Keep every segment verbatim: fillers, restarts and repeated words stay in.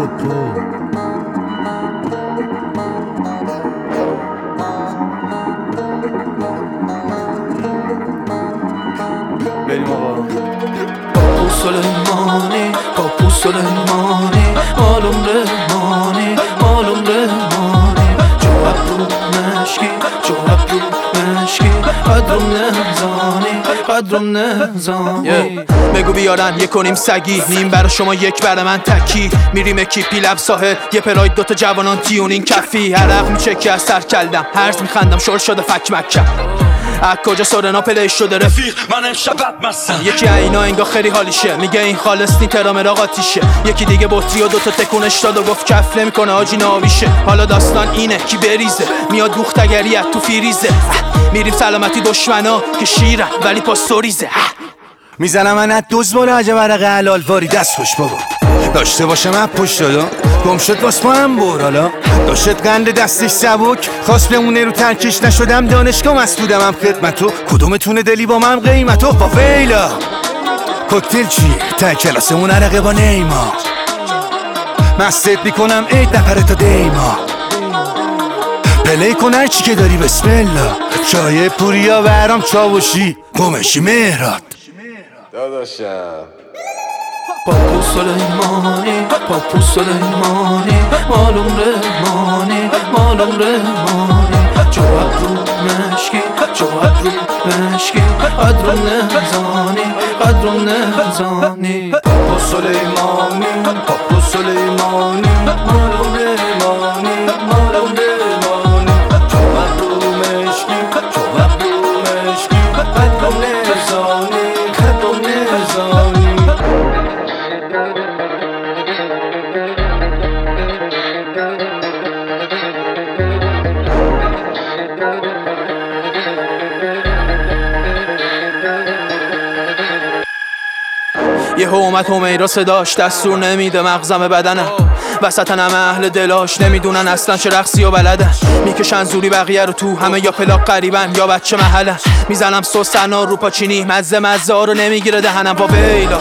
پوپو. بریم آقا. پاپو سلیمانی، پاپو سلیمانی، مالم رحمانی، مالم رحمانی. جو ابرو مشکی، جو ابرو مشکی، قدرم نزانی، قدرم نزانی. بگو بیارن یک کنیم سگی، نیم برا شما یک برا من تکی. میریم اکیپی لب ساحل، یه پراید دوتا جوانان تیونین کفی. عرق میچکی از سر کلدم، هرز میخندم شل شده فک مکم. از کجا سورنا پلیش شده رفیق من امشب بدمستم. یکی اینا انگا خیلی حالیشه، میگه این خالص نی ترامر آقاتیشه. یکی دیگه بطری و دوتا تکونش داد و گفت کف نمیکنه آجی ناویشه. حالا داستان اینه کی بریزه، میاد دوختگریت تو فیریزه. میریم سلامتی دشمنا که شیرن ولی پاستوریزه. میزنم من از دوز باره عجب عرق حلال واری دست خوش بابا. داشته باشه من پشت دادا گم شد باس ما هم برالا. داشت قند دستش سبک خواست بمونه رو ترکش. نشدم دانشگاه مسئولم هم خدمتو. کدومتونه دلی با من قیمتو. با ویلا کوکتل چیه تا کلاسمون عرقه با نیما. مستت میکنم عید نپره تا دیما. پلی کن هر چی که داری بسم الله. چای پوریا برام چاوشی گمشی مهراد داداشم. پاپو سلیمانی، پاپو سلیمانی، مالم رحمانی، مالم رحمانی. جو ابرو مشکی، جو ابرو مشکی، قدرم نزانی، قدرم نزانی. پاپو سلیمانی، پاپو سلیمانی، مالم رحمانی، مالم رحمانی. جو ابرو مشکی، جو ابرو مشکی، قدرم نزانی، قدرم نزانی. یه اومد همیرا صداش دستور نمیده مغزم بدنم. وسطن همه اهل دلاش نمیدونن اصلا چه رقصی و بلدن. میکشن زوری بقیه رو تو همه یا پلاک قریبن یا بچه محلن. میزنم سس سنا رو پاچینی مزه مزه ها رو نمیگیره دهنم. با ویلا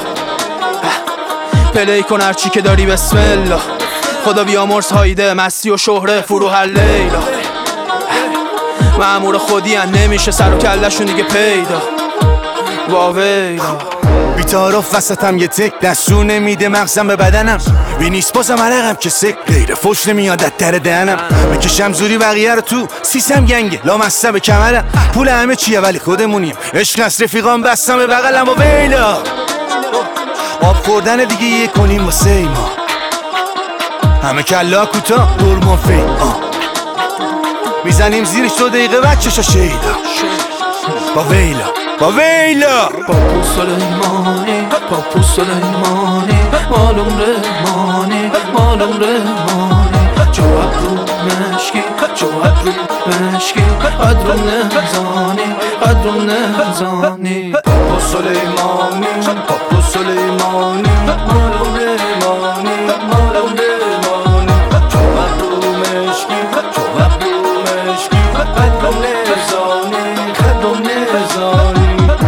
پلی کن هرچی که داری بسم الله. خدا بیامرز هایده مستی و شهره فرو هر لیلا. مأمور خودی هن نمیشه سر و کلشون دیگه پیدا. با ویلا بیتارف وسطم یه تک دستور نمیده مغزم به بدنم. بی نیست بازم عرقم که سک غیر فوش نمیاد از در دهنم. بکشم زوری بقیه رو تو سیسم گنگه لامصب به کمرم. پول همه چیه ولی خودمونیم. عشق از رفیقام بستم به بغلم. با ویلا آب خوردن دیگه یه کنیم واسه ما. همه کلا کوتا برمان فی میزنیم زیرش دو دقیقه بچشا شیدا. با ویلا با ویلا پاپو سلیمانی، پاپو سلیمانی، مالم رحمانی، مالم رحمانی. جو ابرو مشکی، جو ابرو مشکی، قدرم نزانی، قدرم نزانی. پاپو سلیمانی، پاپو سلیمانی، مالم رحمانی، مالم رحمانی. جو ابرو مشکی، جو ابرو مشکی، قدرم نزانی، قدرم نزانی.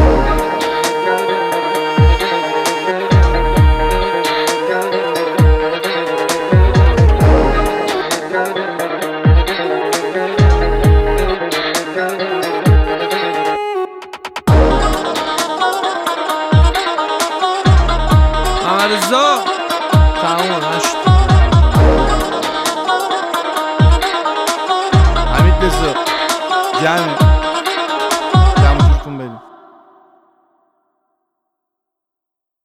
رضا تمام نشد. حمید رضا جمع